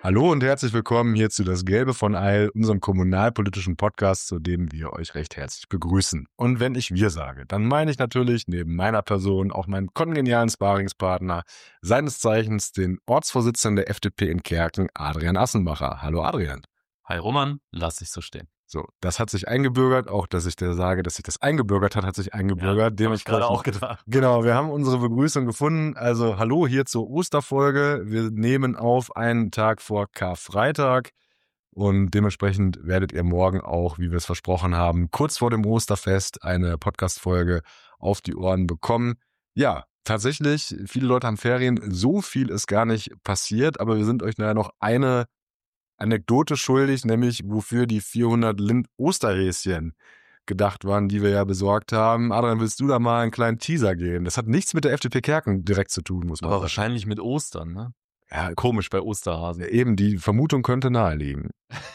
Hallo und herzlich willkommen hier zu Das Gelbe von Eil, unserem kommunalpolitischen Podcast, zu dem wir euch recht herzlich begrüßen. Und wenn ich wir sage, dann meine ich natürlich neben meiner Person auch meinen kongenialen Sparingspartner, seines Zeichens den Ortsvorsitzenden der FDP in Kerken, Adrian Assenbacher. Hallo Adrian. Hi Roman, lass dich so stehen. So, das hat sich eingebürgert, auch dass ich dir sage, dass sich das eingebürgert hat, hat sich eingebürgert. Ja, habe ich gerade auch gedacht. Genau, wir haben unsere Begrüßung gefunden. Also hallo hier zur Osterfolge. Wir nehmen auf einen Tag vor Karfreitag und dementsprechend werdet ihr morgen auch, wie wir es versprochen haben, kurz vor dem Osterfest eine Podcast-Folge auf die Ohren bekommen. Ja, tatsächlich, viele Leute haben Ferien, so viel ist gar nicht passiert, aber wir sind euch nachher noch eine Anekdote schuldig, nämlich wofür die 400 Lind Osterhäschen gedacht waren, die wir ja besorgt haben. Adrian, willst du da mal einen kleinen Teaser geben? Das hat nichts mit der FDP Kerken direkt zu tun, muss man Aber sagen. wahrscheinlich mit Ostern, ne? Ja, Komisch bei Osterhasen. eben, die Vermutung könnte naheliegen.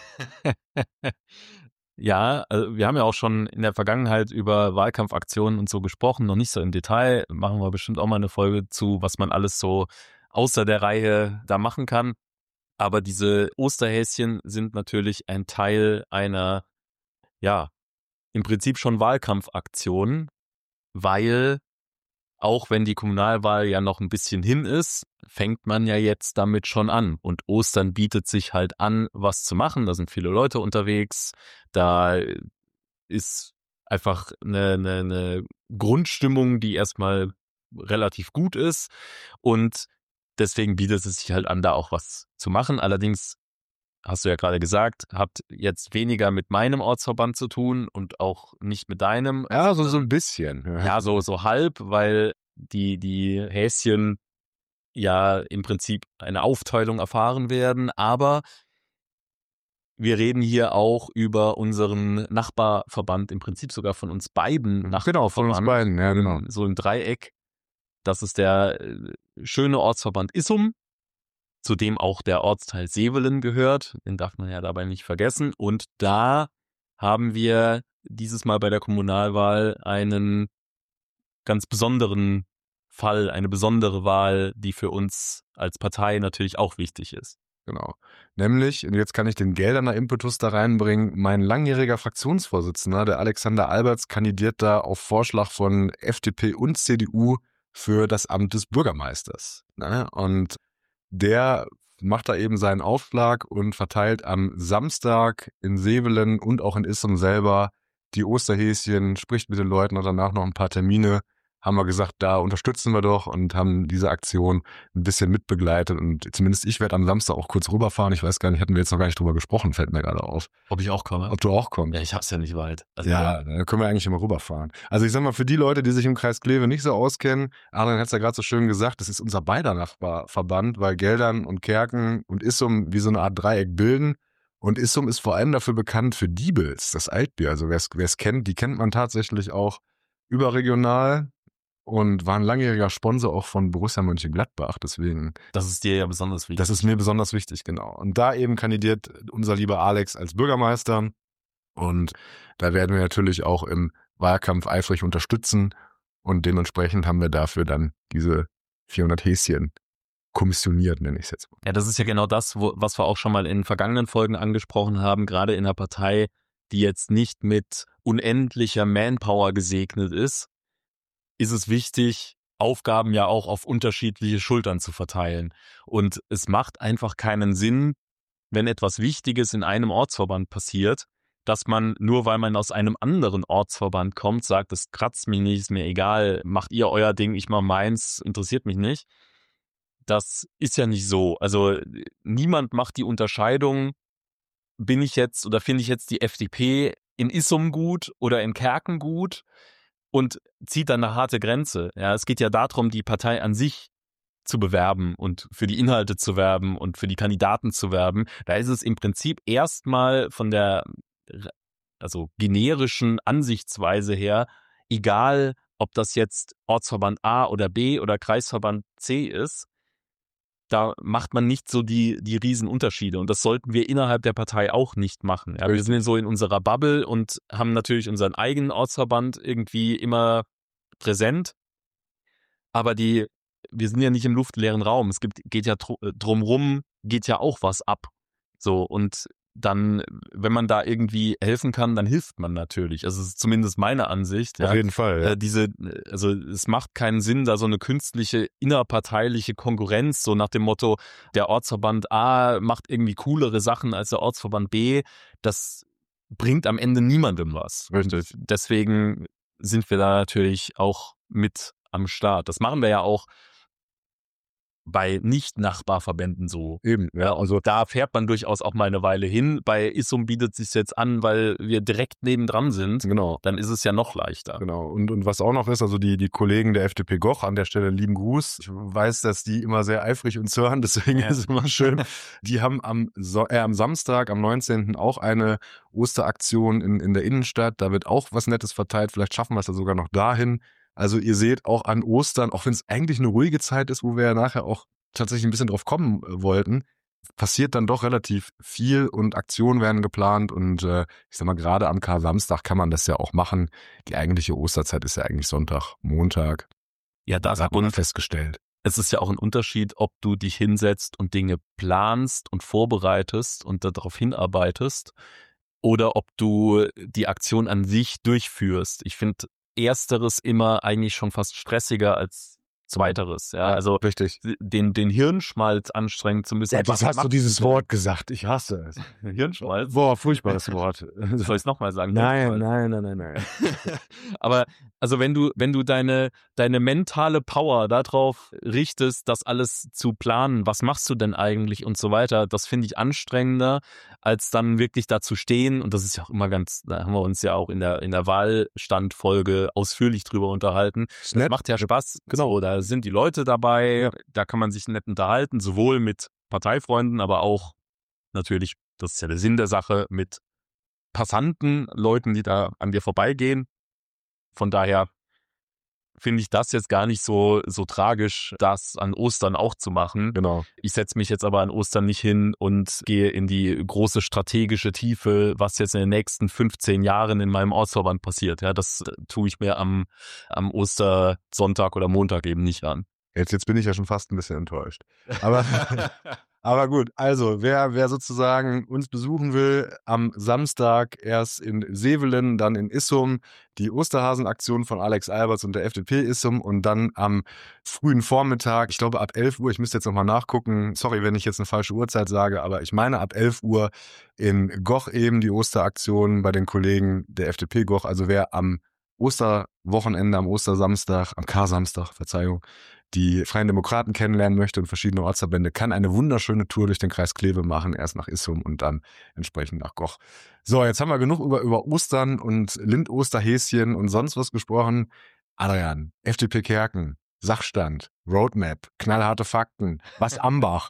Ja, also wir haben ja auch schon in der Vergangenheit über Wahlkampfaktionen und so gesprochen, noch nicht so im Detail. Machen wir bestimmt auch mal eine Folge zu, was man alles so außer der Reihe da machen kann. Aber diese Osterhäschen sind natürlich ein Teil einer, ja, im Prinzip schon Wahlkampfaktion, weil auch wenn die Kommunalwahl ja noch ein bisschen hin ist, fängt man ja jetzt damit schon an. Und Ostern bietet sich halt an, was zu machen. Da sind viele Leute unterwegs. Da ist einfach eine Grundstimmung, die erstmal relativ gut ist. Und deswegen bietet es sich halt an, da auch was zu machen. Allerdings hast du ja gerade gesagt, habt jetzt weniger mit meinem Ortsverband zu tun und auch nicht mit deinem. Ja, so ein bisschen. Ja, so halb, weil die Häschen ja im Prinzip eine Aufteilung erfahren werden, aber wir reden hier auch über unseren Nachbarverband, im Prinzip sogar von uns beiden Nachbarverband. Genau, von uns beiden, ja genau. So im Dreieck. Das ist der schöne Ortsverband Issum, zu dem auch der Ortsteil Sevelen gehört. Den darf man ja dabei nicht vergessen. Und da haben wir dieses Mal bei der Kommunalwahl einen ganz besonderen Fall, eine besondere Wahl, die für uns als Partei natürlich auch wichtig ist. Genau. Nämlich, und jetzt kann ich den Gelderner Impetus da reinbringen, mein langjähriger Fraktionsvorsitzender, der Alexander Alberts, kandidiert da auf Vorschlag von FDP und CDU für das Amt des Bürgermeisters. Ne? Und der macht da eben seinen Aufschlag und verteilt am Samstag in Sevelen und auch in Issum selber die Osterhäschen, spricht mit den Leuten und danach noch ein paar Termine. Haben wir gesagt, da unterstützen wir doch und haben diese Aktion ein bisschen mitbegleitet. Und zumindest ich werde am Samstag auch kurz rüberfahren. Ich weiß gar nicht, hatten wir jetzt noch gar nicht drüber gesprochen, fällt mir gerade auf. Ob ich auch komme? Ob du auch kommst. Ja, ich hab's ja nicht weit. Also ja, da können wir eigentlich immer rüberfahren. Also ich sag mal, für die Leute, die sich im Kreis Kleve nicht so auskennen, Adrian hat es ja gerade so schön gesagt, das ist unser beider Nachbarverband, weil Geldern und Kerken und Issum wie so eine Art Dreieck bilden. Und Issum ist vor allem dafür bekannt für Diebels, das Altbier. Also wer es kennt, die kennt man tatsächlich auch überregional. Und war ein langjähriger Sponsor auch von Borussia Mönchengladbach, deswegen. Das ist dir ja besonders wichtig. Das ist mir besonders wichtig, genau. Und da eben kandidiert unser lieber Alex als Bürgermeister. Und da werden wir natürlich auch im Wahlkampf eifrig unterstützen. Und dementsprechend haben wir dafür dann diese 400 Häschen kommissioniert, nenne ich es jetzt mal. Ja, das ist ja genau das, was wir auch schon mal in vergangenen Folgen angesprochen haben, gerade in einer Partei, die jetzt nicht mit unendlicher Manpower gesegnet ist es wichtig, Aufgaben ja auch auf unterschiedliche Schultern zu verteilen. Und es macht einfach keinen Sinn, wenn etwas Wichtiges in einem Ortsverband passiert, dass man, nur weil man aus einem anderen Ortsverband kommt, sagt, das kratzt mich nicht, ist mir egal, macht ihr euer Ding, ich mach meins, interessiert mich nicht. Das ist ja nicht so. Also niemand macht die Unterscheidung, bin ich jetzt oder finde ich jetzt die FDP in Issum gut oder in Kerken gut und zieht dann eine harte Grenze. Ja, es geht ja darum, die Partei an sich zu bewerben und für die Inhalte zu werben und für die Kandidaten zu werben. Da ist es im Prinzip erstmal von der generischen Ansichtsweise her egal, ob das jetzt Ortsverband A oder B oder Kreisverband C ist. Da macht man nicht so die Riesenunterschiede und das sollten wir innerhalb der Partei auch nicht machen. Ja, wir sind so in unserer Bubble und haben natürlich unseren eigenen Ortsverband irgendwie immer präsent, aber wir sind ja nicht im luftleeren Raum. Es geht ja drumrum, geht ja auch was ab. So, und dann, wenn man da irgendwie helfen kann, dann hilft man natürlich. Also, es ist zumindest meine Ansicht. Auf jeden Fall, ja. Also es macht keinen Sinn, da so eine künstliche innerparteiliche Konkurrenz, so nach dem Motto, der Ortsverband A macht irgendwie coolere Sachen als der Ortsverband B. Das bringt am Ende niemandem was. Richtig. Und deswegen sind wir da natürlich auch mit am Start. Das machen wir ja auch bei Nicht-Nachbarverbänden so. Eben, ja. Also da fährt man durchaus auch mal eine Weile hin. Bei Issum bietet es sich jetzt an, weil wir direkt nebendran sind. Genau. Dann ist es ja noch leichter. Genau. Und was auch noch ist, also die Kollegen der FDP Goch, an der Stelle lieben Gruß. Ich weiß, dass die immer sehr eifrig uns hören, deswegen ist es immer schön. Die haben am Samstag, am 19. auch eine Osteraktion in der Innenstadt. Da wird auch was Nettes verteilt. Vielleicht schaffen wir es ja sogar noch dahin. Also ihr seht auch an Ostern, auch wenn es eigentlich eine ruhige Zeit ist, wo wir ja nachher auch tatsächlich ein bisschen drauf kommen wollten, passiert dann doch relativ viel und Aktionen werden geplant und ich sag mal, gerade am Kar-Samstag kann man das ja auch machen. Die eigentliche Osterzeit ist ja eigentlich Sonntag, Montag. Ja, das hat man festgestellt. Es ist ja auch ein Unterschied, ob du dich hinsetzt und Dinge planst und vorbereitest und darauf hinarbeitest oder ob du die Aktion an sich durchführst. Ich finde Ersteres immer eigentlich schon fast stressiger als Zweiteres. Ja, also richtig. Den Hirnschmalz anstrengen zu müssen. Was hast du dieses Wort gesagt? Ich hasse es. Hirnschmalz? Boah, furchtbares Wort. Soll ich es nochmal sagen? Nein. Aber also wenn du deine mentale Power darauf richtest, das alles zu planen, was machst du denn eigentlich und so weiter, das finde ich anstrengender, als dann wirklich da zu stehen. Und das ist ja auch immer da haben wir uns ja auch in der Wahlstandfolge ausführlich drüber unterhalten. Das macht ja Spaß. Genau, da sind die Leute dabei, da kann man sich nett unterhalten, sowohl mit Parteifreunden, aber auch natürlich, das ist ja der Sinn der Sache, mit Passanten, Leuten, die da an dir vorbeigehen. Von daher finde ich das jetzt gar nicht so tragisch, das an Ostern auch zu machen. Genau. Ich setze mich jetzt aber an Ostern nicht hin und gehe in die große strategische Tiefe, was jetzt in den nächsten 15 Jahren in meinem Ortsverband passiert. Ja, das tue ich mir am Ostersonntag oder Montag eben nicht an. Jetzt bin ich ja schon fast ein bisschen enttäuscht. Aber gut, also wer sozusagen uns besuchen will, am Samstag erst in Sevelen, dann in Issum, die Osterhasenaktion von Alex Alberts und der FDP Issum und dann am frühen Vormittag, ich glaube ab 11 Uhr, ich müsste jetzt nochmal nachgucken, sorry, wenn ich jetzt eine falsche Uhrzeit sage, aber ich meine ab 11 Uhr in Goch eben die Osteraktion bei den Kollegen der FDP Goch, also wer am Osterwochenende, am Ostersamstag, am Kar-Samstag, Verzeihung, die Freien Demokraten kennenlernen möchte und verschiedene Ortsverbände, kann eine wunderschöne Tour durch den Kreis Kleve machen, erst nach Issum und dann entsprechend nach Goch. So, jetzt haben wir genug über Ostern und Lind-Osterhäschen und sonst was gesprochen. Adrian, FDP Kerken, Sachstand, Roadmap, knallharte Fakten, was Ambach.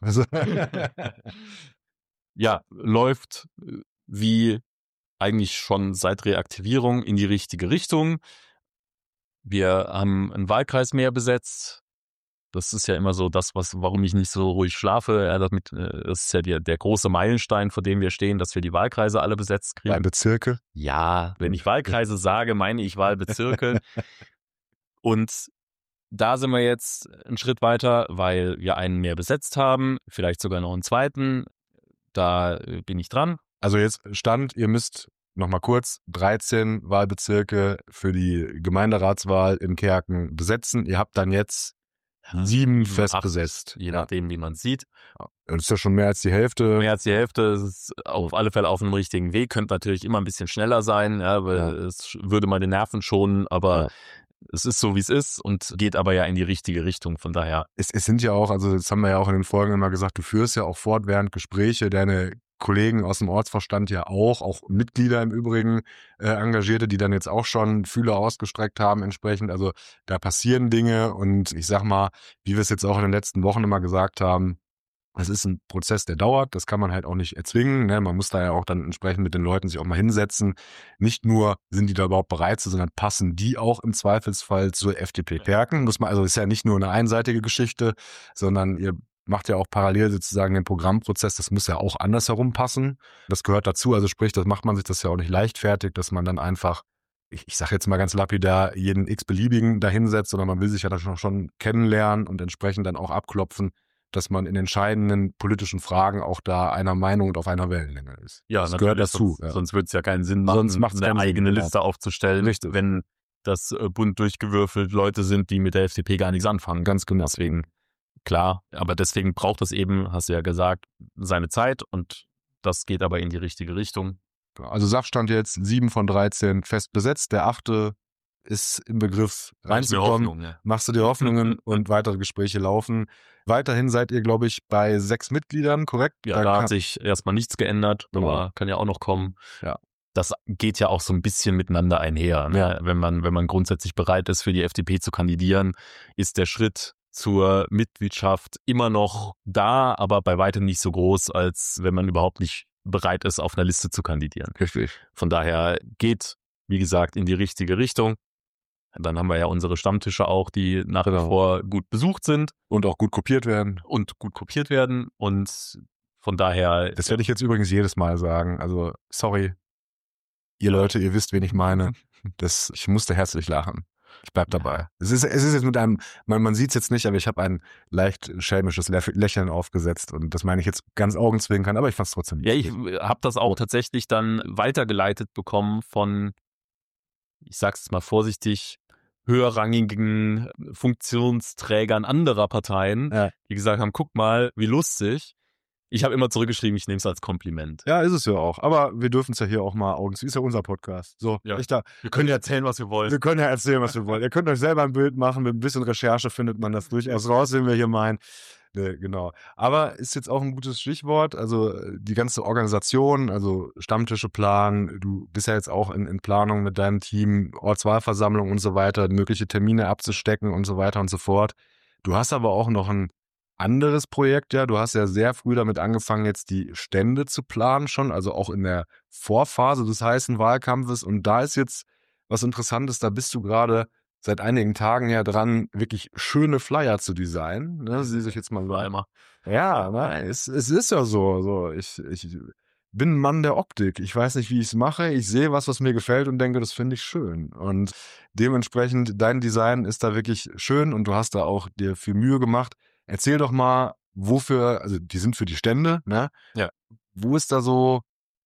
Ja, läuft wie eigentlich schon seit Reaktivierung in die richtige Richtung. Wir haben einen Wahlkreis mehr besetzt. Das ist ja immer so das, warum ich nicht so ruhig schlafe. Ja, das ist ja der große Meilenstein, vor dem wir stehen, dass wir die Wahlkreise alle besetzt kriegen. Wahlbezirke? Ja, wenn ich Wahlkreise sage, meine ich Wahlbezirke. Und da sind wir jetzt einen Schritt weiter, weil wir einen mehr besetzt haben, vielleicht sogar noch einen zweiten. Da bin ich dran. Also jetzt Stand, ihr müsst nochmal kurz 13 Wahlbezirke für die Gemeinderatswahl in Kerken besetzen. Ihr habt dann jetzt 7 fest besetzt. Je nachdem, wie man sieht. Das ist ja schon mehr als die Hälfte. Mehr als die Hälfte ist auf alle Fälle auf einem richtigen Weg. Könnte natürlich immer ein bisschen schneller sein, ja, weil es würde mal den Nerven schonen, aber es ist so, wie es ist und geht aber ja in die richtige Richtung. Von daher. Es sind ja auch, also das haben wir ja auch in den Folgen immer gesagt, du führst ja auch fortwährend Gespräche, deine Kollegen aus dem Ortsvorstand ja auch Mitglieder im Übrigen, Engagierte, die dann jetzt auch schon Fühler ausgestreckt haben entsprechend. Also da passieren Dinge und ich sag mal, wie wir es jetzt auch in den letzten Wochen immer gesagt haben, es ist ein Prozess, der dauert, das kann man halt auch nicht erzwingen. Ne? Man muss da ja auch dann entsprechend mit den Leuten sich auch mal hinsetzen. Nicht nur sind die da überhaupt bereit zu, sondern passen die auch im Zweifelsfall zur FDP Kerken. Also ist ja nicht nur eine einseitige Geschichte, sondern ihr macht ja auch parallel sozusagen den Programmprozess, das muss ja auch andersherum passen. Das gehört dazu, also sprich, das macht man sich das ja auch nicht leichtfertig, dass man dann einfach, ich sage jetzt mal ganz lapidar, jeden x-beliebigen da hinsetzt, sondern man will sich ja dann schon kennenlernen und entsprechend dann auch abklopfen, dass man in entscheidenden politischen Fragen auch da einer Meinung und auf einer Wellenlänge ist. Ja, das gehört dazu. Sonst würde es ja keinen Sinn machen, Sonst macht's eine keinen eigene Sinn, Liste aufzustellen, Richtig. wenn das bunt durchgewürfelt Leute sind, die mit der FDP gar nichts anfangen. Ganz genau. Deswegen, klar, aber deswegen braucht es eben, hast du ja gesagt, seine Zeit und das geht aber in die richtige Richtung. Also Sachstand jetzt 7 von 13 fest besetzt, der 8. ist im Begriff reinzukommen. Hoffnung, ja. Machst du dir Hoffnungen und weitere Gespräche laufen. Weiterhin seid ihr, glaube ich, bei 6 Mitgliedern, korrekt? Ja, da hat sich erstmal nichts geändert, Genau. aber kann ja auch noch kommen. Ja. Das geht ja auch so ein bisschen miteinander einher. Ne? Ja. Wenn man grundsätzlich bereit ist, für die FDP zu kandidieren, ist der Schritt zur Mitgliedschaft immer noch da, aber bei weitem nicht so groß, als wenn man überhaupt nicht bereit ist, auf einer Liste zu kandidieren. Richtig. Von daher geht, wie gesagt, in die richtige Richtung. Dann haben wir ja unsere Stammtische auch, die nach wie vor gut besucht sind. Und auch gut kopiert werden. Und von daher... Das werde ich jetzt übrigens jedes Mal sagen. Also, sorry, ihr Leute, ihr wisst, wen ich meine. Ich musste herzlich lachen. Ich bleib dabei. Es ist jetzt mit einem, man sieht es jetzt nicht, aber ich habe ein leicht schelmisches Lächeln aufgesetzt und das meine ich jetzt ganz augenzwinkern, aber ich fand es trotzdem nicht. Ja, ich habe das auch tatsächlich dann weitergeleitet bekommen von, ich sag's mal vorsichtig, höherrangigen Funktionsträgern anderer Parteien, die gesagt haben, guck mal, wie lustig. Ich habe immer zurückgeschrieben, ich nehme es als Kompliment. Ja, ist es ja auch. Aber wir dürfen es ja hier auch mal augenzwinkern. Ist ja unser Podcast. So, ja. Wir können ja erzählen, was wir wollen. Wir können ja erzählen, was wir wollen. Ihr könnt euch selber ein Bild machen. Mit ein bisschen Recherche findet man das durchaus raus, wenn wir hier meinen. Nee, genau. Aber ist jetzt auch ein gutes Stichwort. Also die ganze Organisation, also Stammtische planen. Du bist ja jetzt auch in Planung mit deinem Team, Ortswahlversammlung und so weiter, mögliche Termine abzustecken und so weiter und so fort. Du hast aber auch noch ein anderes Projekt, ja. Du hast ja sehr früh damit angefangen, jetzt die Stände zu planen schon, also auch in der Vorphase des heißen Wahlkampfes. Und da ist jetzt was Interessantes, da bist du gerade seit einigen Tagen ja dran, wirklich schöne Flyer zu designen. Ne? Sie sich jetzt mal einmal. Ja, es ist ja so. Ich bin ein Mann der Optik. Ich weiß nicht, wie ich es mache. Ich sehe was mir gefällt und denke, das finde ich schön. Und dementsprechend, dein Design ist da wirklich schön und du hast da auch dir viel Mühe gemacht. Erzähl doch mal, wofür, also die sind für die Stände, ne? Ja. Wo ist da so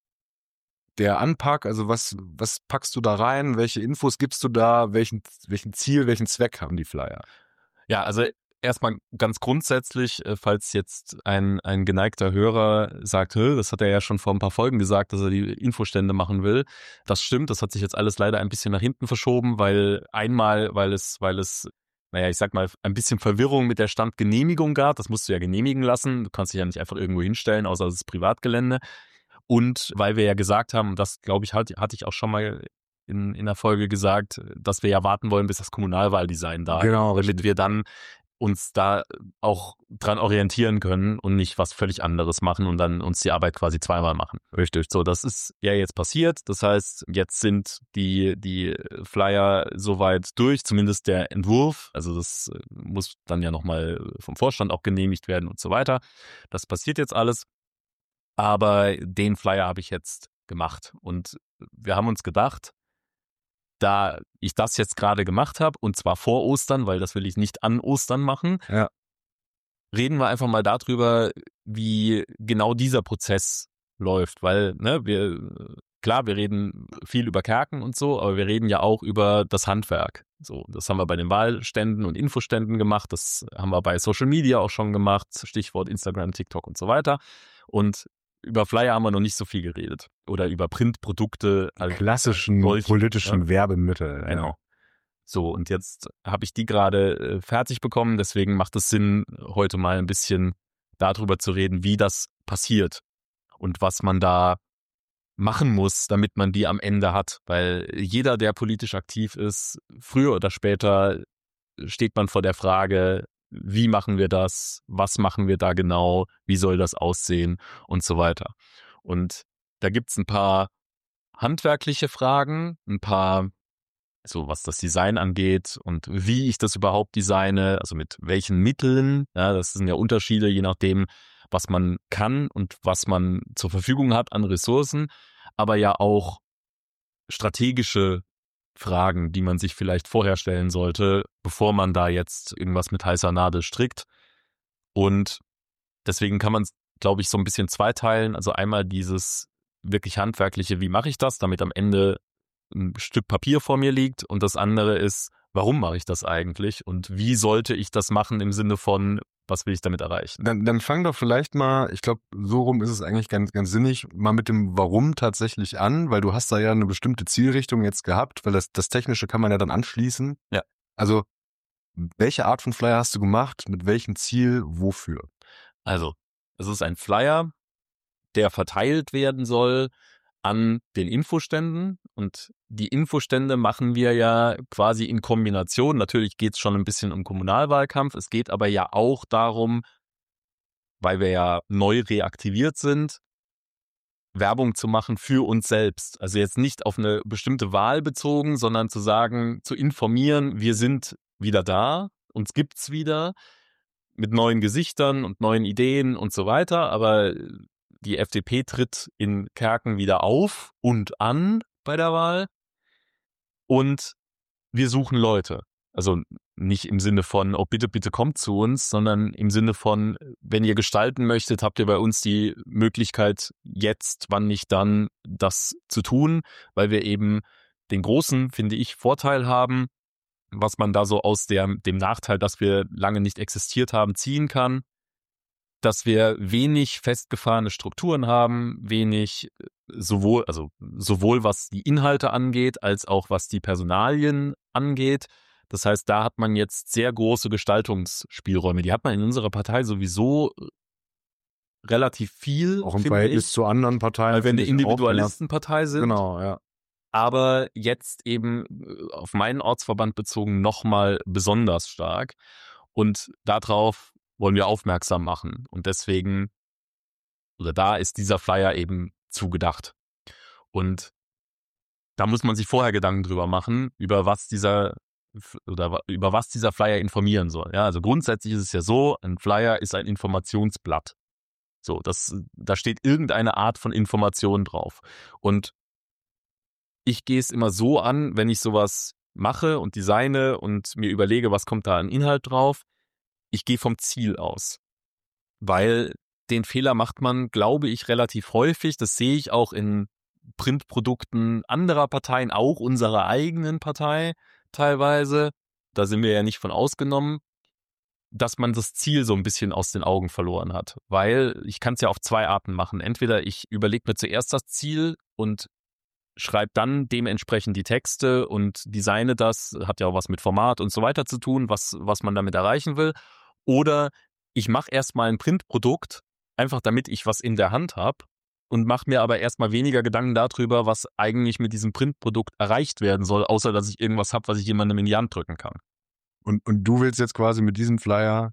der Anpack? Also was packst du da rein? Welche Infos gibst du da? Welchen Ziel, welchen Zweck haben die Flyer? Ja, also erstmal ganz grundsätzlich, falls jetzt ein geneigter Hörer sagt, das hat er ja schon vor ein paar Folgen gesagt, dass er die Infostände machen will. Das stimmt, das hat sich jetzt alles leider ein bisschen nach hinten verschoben, weil es naja, ich sag mal, ein bisschen Verwirrung mit der Standgenehmigung gab. Das musst du ja genehmigen lassen. Du kannst dich ja nicht einfach irgendwo hinstellen, außer es ist Privatgelände. Und weil wir ja gesagt haben, das glaube ich, hatte ich auch schon mal in der Folge gesagt, dass wir ja warten wollen, bis das Kommunalwahldesign da ist. Genau, damit wir dann uns da auch dran orientieren können und nicht was völlig anderes machen und dann uns die Arbeit quasi zweimal machen. Richtig. So, das ist ja jetzt passiert. Das heißt, jetzt sind die Flyer soweit durch, zumindest der Entwurf. Also das muss dann ja nochmal vom Vorstand auch genehmigt werden und so weiter. Das passiert jetzt alles. Aber den Flyer habe ich jetzt gemacht und wir haben uns gedacht, da ich das jetzt gerade gemacht habe, und zwar vor Ostern, weil das will ich nicht an Ostern machen, reden wir einfach mal darüber, wie genau dieser Prozess läuft, weil wir reden viel über Kerken und so, aber wir reden ja auch über das Handwerk. So, das haben wir bei den Wahlständen und Infoständen gemacht, das haben wir bei Social Media auch schon gemacht, Stichwort Instagram, TikTok und so weiter. Und über Flyer haben wir noch nicht so viel geredet. Oder über Printprodukte. Klassischen politischen Werbemittel. Genau. So, und jetzt habe ich die gerade fertig bekommen. Deswegen macht es Sinn, heute mal ein bisschen darüber zu reden, wie das passiert. Und was man da machen muss, damit man die am Ende hat. Weil jeder, der politisch aktiv ist, früher oder später steht man vor der Frage, wie machen wir das? Was machen wir da genau? Wie soll das aussehen? Und so weiter. Und da gibt's ein paar handwerkliche Fragen, ein paar, so was das Design angeht und wie ich das überhaupt designe, also mit welchen Mitteln. Ja, das sind ja Unterschiede, je nachdem, was man kann und was man zur Verfügung hat an Ressourcen, aber ja auch strategische Fragen, die man sich vielleicht vorher stellen sollte, bevor man da jetzt irgendwas mit heißer Nadel strickt. Und Deswegen kann man es, glaube ich, so ein bisschen zweiteilen. Also einmal dieses wirklich handwerkliche, wie mache ich das, damit am Ende ein Stück Papier vor mir liegt. Und das andere ist, warum mache ich das eigentlich? Und wie sollte ich das machen im Sinne von, was will ich damit erreichen? Dann fang doch vielleicht mal, ich glaube, so rum ist es eigentlich ganz, ganz sinnig, mal mit dem Warum tatsächlich an, weil du hast da ja eine bestimmte Zielrichtung jetzt gehabt, weil das Technische kann man ja dann anschließen. Ja. Also, welche Art von Flyer hast du gemacht? Mit welchem Ziel? Wofür? Also, es ist ein Flyer, der verteilt werden soll an den Infoständen. Und die Infostände machen wir ja quasi in Kombination. Natürlich geht es schon ein bisschen um Kommunalwahlkampf. Es geht aber ja auch darum, weil wir ja neu reaktiviert sind, Werbung zu machen für uns selbst. Also jetzt nicht auf eine bestimmte Wahl bezogen, sondern zu sagen, zu informieren, wir sind wieder da, uns gibt's wieder mit neuen Gesichtern und neuen Ideen und so weiter. Aber die FDP tritt in Kerken wieder auf und an bei der Wahl und wir suchen Leute. Also nicht im Sinne von, oh bitte, bitte kommt zu uns, sondern im Sinne von, wenn ihr gestalten möchtet, habt ihr bei uns die Möglichkeit, jetzt, wann nicht dann, das zu tun, weil wir eben den großen, finde ich, Vorteil haben, was man da so aus dem Nachteil, dass wir lange nicht existiert haben, ziehen kann, dass wir wenig festgefahrene Strukturen haben, wenig sowohl was die Inhalte angeht, als auch was die Personalien angeht. Das heißt, da hat man jetzt sehr große Gestaltungsspielräume. Die hat man in unserer Partei sowieso relativ viel, Auch im finde Verhältnis ich, zu anderen Parteien. weil wir eine finde ich auch, Individualistenpartei sind. Genau, ja. Aber jetzt eben auf meinen Ortsverband bezogen nochmal besonders stark. Und darauf wollen wir aufmerksam machen. Und deswegen, oder da ist dieser Flyer eben zugedacht. Und da muss man sich vorher Gedanken drüber machen, über was dieser Flyer informieren soll. Ja, also grundsätzlich ist es ja so, ein Flyer ist ein Informationsblatt. So, da steht irgendeine Art von Information drauf. Und ich gehe es immer so an, wenn ich sowas mache und designe und mir überlege, was kommt da an Inhalt drauf. Ich gehe vom Ziel aus. Weil den Fehler macht man, glaube ich, relativ häufig. Das sehe ich auch in Printprodukten anderer Parteien, auch unserer eigenen Partei teilweise. Da sind wir ja nicht von ausgenommen, dass man das Ziel so ein bisschen aus den Augen verloren hat. Weil ich kann es ja auf zwei Arten machen. Entweder ich überlege mir zuerst das Ziel und schreibe dann dementsprechend die Texte und designe das, hat ja auch was mit Format und so weiter zu tun, was man damit erreichen will. Oder ich mache erstmal ein Printprodukt, einfach damit ich was in der Hand habe und mache mir aber erstmal weniger Gedanken darüber, was eigentlich mit diesem Printprodukt erreicht werden soll, außer dass ich irgendwas habe, was ich jemandem in die Hand drücken kann. Und du willst jetzt quasi mit diesem Flyer.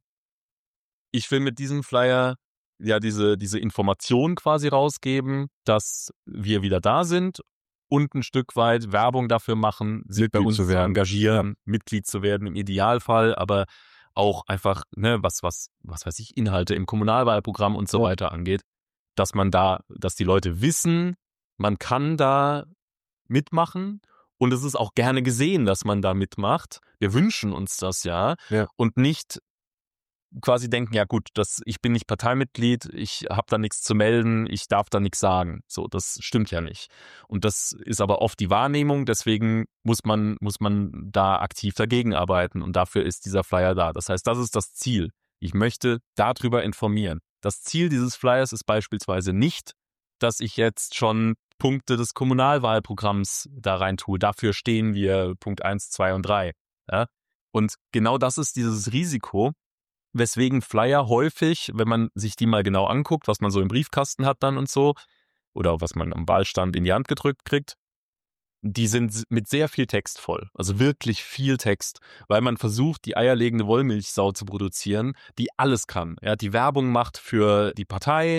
Ich will mit diesem Flyer ja diese Information quasi rausgeben, dass wir wieder da sind und ein Stück weit Werbung dafür machen, sich bei uns zu engagieren, Mitglied zu werden im Idealfall, aber auch einfach, was weiß ich, Inhalte im Kommunalwahlprogramm und so weiter angeht, dass die Leute wissen, man kann da mitmachen und es ist auch gerne gesehen, dass man da mitmacht. Wir wünschen uns das ja. Und nicht quasi denken, ja gut, ich bin nicht Parteimitglied, ich habe da nichts zu melden, ich darf da nichts sagen. So, das stimmt ja nicht. Und das ist aber oft die Wahrnehmung, deswegen muss man da aktiv dagegen arbeiten und dafür ist dieser Flyer da. Das heißt, das ist das Ziel. Ich möchte darüber informieren. Das Ziel dieses Flyers ist beispielsweise nicht, dass ich jetzt schon Punkte des Kommunalwahlprogramms da rein tue. Dafür stehen wir Punkt 1, 2 und 3. Ja? Und genau das ist dieses Risiko, weswegen Flyer häufig, wenn man sich die mal genau anguckt, was man so im Briefkasten hat dann und so, oder was man am Wahlstand in die Hand gedrückt kriegt, die sind mit sehr viel Text voll. Also wirklich viel Text, weil man versucht, die eierlegende Wollmilchsau zu produzieren, die alles kann. Ja, die Werbung macht für die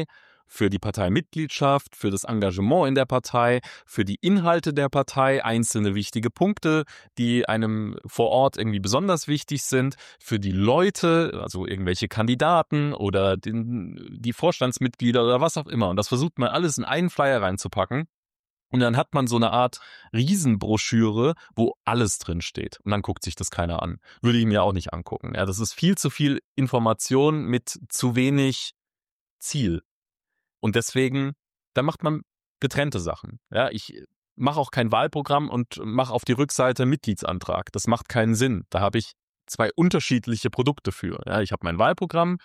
Parteimitgliedschaft, für das Engagement in der Partei, für die Inhalte der Partei, einzelne wichtige Punkte, die einem vor Ort irgendwie besonders wichtig sind, für die Leute, also irgendwelche Kandidaten oder die Vorstandsmitglieder oder was auch immer. Und das versucht man alles in einen Flyer reinzupacken. Und dann hat man so eine Art Riesenbroschüre, wo alles drin steht. Und dann guckt sich das keiner an. Würde ich mir auch nicht angucken. Ja, das ist viel zu viel Information mit zu wenig Ziel. Und deswegen, da macht man getrennte Sachen. Ja, ich mache auch kein Wahlprogramm und mache auf die Rückseite einen Mitgliedsantrag. Das macht keinen Sinn. Da habe ich 2 unterschiedliche Produkte für. Ja, ich habe mein Wahlprogramm,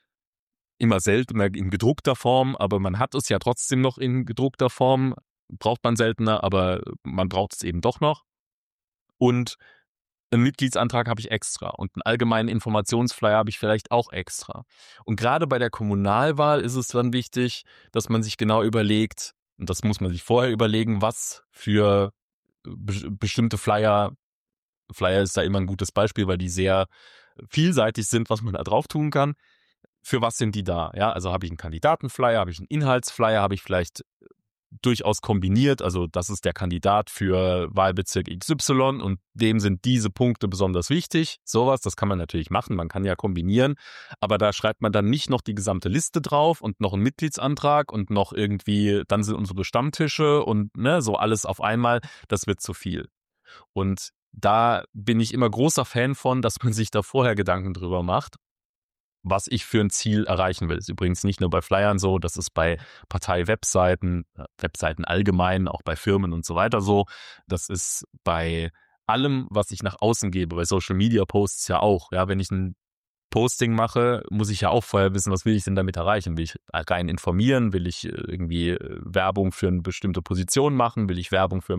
immer seltener in gedruckter Form, aber man hat es ja trotzdem noch in gedruckter Form. Braucht man seltener, aber man braucht es eben doch noch. Und einen Mitgliedsantrag habe ich extra und einen allgemeinen Informationsflyer habe ich vielleicht auch extra. Und gerade bei der Kommunalwahl ist es dann wichtig, dass man sich genau überlegt, und das muss man sich vorher überlegen, was für bestimmte Flyer ist da immer ein gutes Beispiel, weil die sehr vielseitig sind, was man da drauf tun kann. Für was sind die da? Ja, also habe ich einen Kandidatenflyer, habe ich einen Inhaltsflyer, habe ich vielleicht durchaus kombiniert, also das ist der Kandidat für Wahlbezirk XY und dem sind diese Punkte besonders wichtig. Sowas, das kann man natürlich machen, man kann ja kombinieren, aber da schreibt man dann nicht noch die gesamte Liste drauf und noch einen Mitgliedsantrag und noch irgendwie, dann sind unsere Stammtische und so alles auf einmal, das wird zu viel. Und da bin ich immer großer Fan von, dass man sich da vorher Gedanken drüber macht, was ich für ein Ziel erreichen will. Das ist übrigens nicht nur bei Flyern so, das ist bei Partei-Webseiten, Webseiten allgemein, auch bei Firmen und so weiter so. Das ist bei allem, was ich nach außen gebe, bei Social-Media-Posts ja auch. Ja, wenn ich ein Posting mache, muss ich ja auch vorher wissen, was will ich denn damit erreichen? Will ich rein informieren? Will ich irgendwie Werbung für eine bestimmte Position machen? Will ich Werbung für einen